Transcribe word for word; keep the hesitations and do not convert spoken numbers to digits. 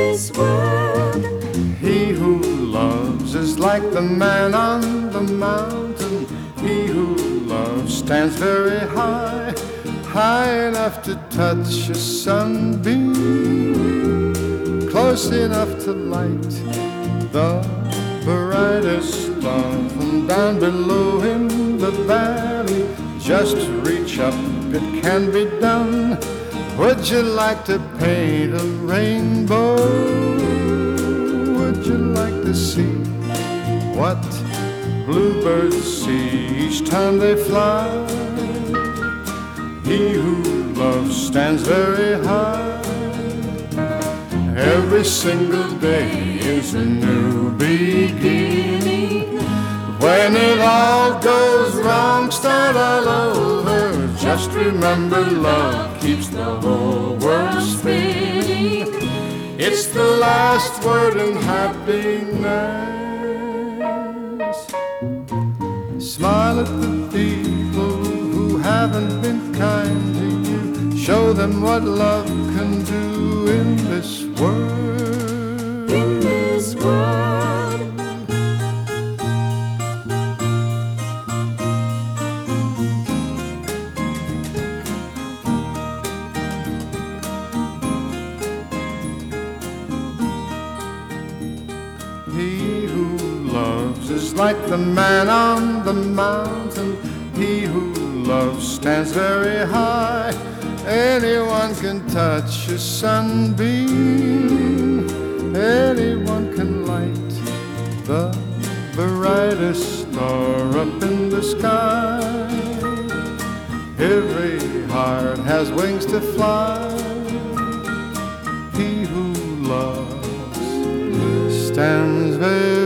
this world. He who loves is like the man on the mountain. He who loves stands very high, high enough to touch a sunbeam, close enough to light the brightest star. From down below in the valley, just reach up, it can be done. Would you like to paint a rainbow? Would you like to see what bluebirds see each time they fly? He who loves stands very high. Every single day is a new beginning. When it all goes wrong, start all over. Just remember, love keeps the whole world spinning. It's the last word in happiness. Smile at the people who haven't been kind to you. Show them what love can do in this world. In this world. He who loves is like the man on the mountain. He who loves stands very high. Anyone can touch a sunbeam. Anyone can light the brightest star up in the sky. Every heart has wings to fly. He who loves stands very